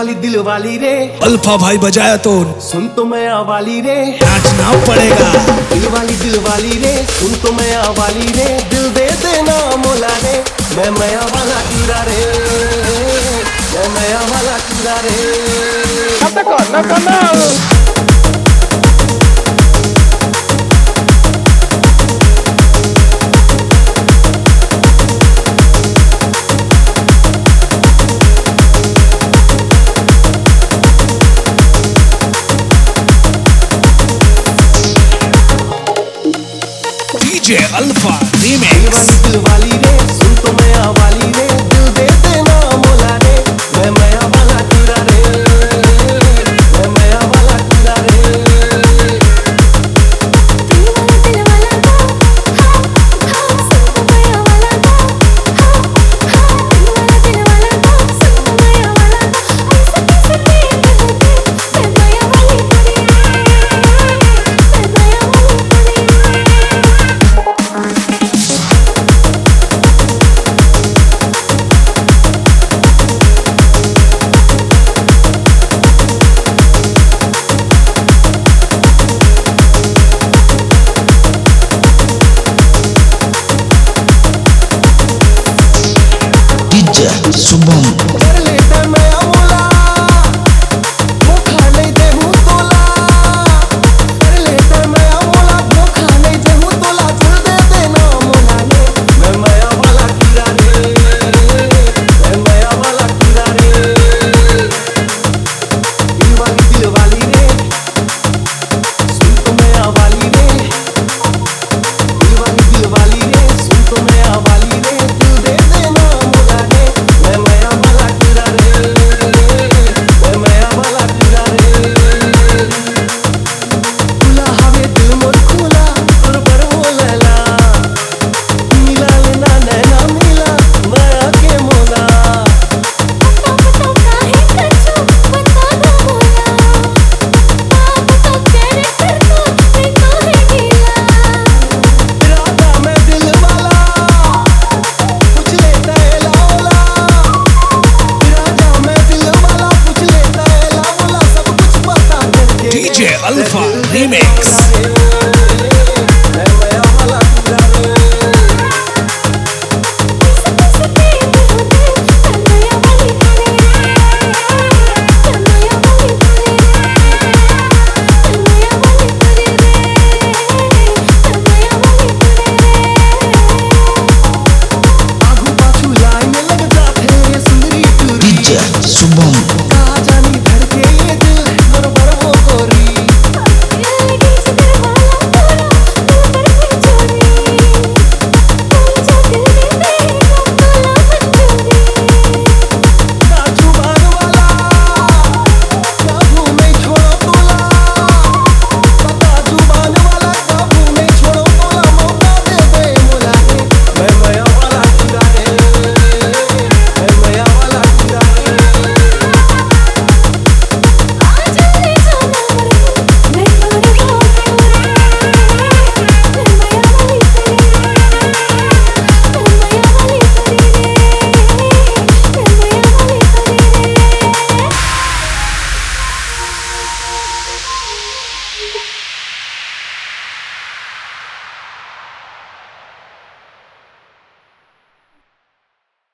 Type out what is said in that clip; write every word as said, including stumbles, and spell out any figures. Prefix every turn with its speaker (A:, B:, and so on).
A: वाली दिल वाली रे,
B: अल्फा भाई बजाया तो
A: सुन तो मैं आवाली रे,
B: नाचना पड़ेगा।
A: दिल वाली दिल वाली रे, सुन तो मैं आवाली रे, दिल दे देना मोला रे, मैं माया वाला कीड़ा रे, मैं माया वाला कीड़ा रे।
B: डीजे अल्फा
A: दिल
B: रीमिक्स।
A: वाली दिल वाली रे, सुन तो मैं आवाली रे, दिल दे देना मोला रे, मैं माया वाला कीड़ा रे, मैं माया वाला कीड़ा रे।
B: डीजे शुभम।
A: कर ले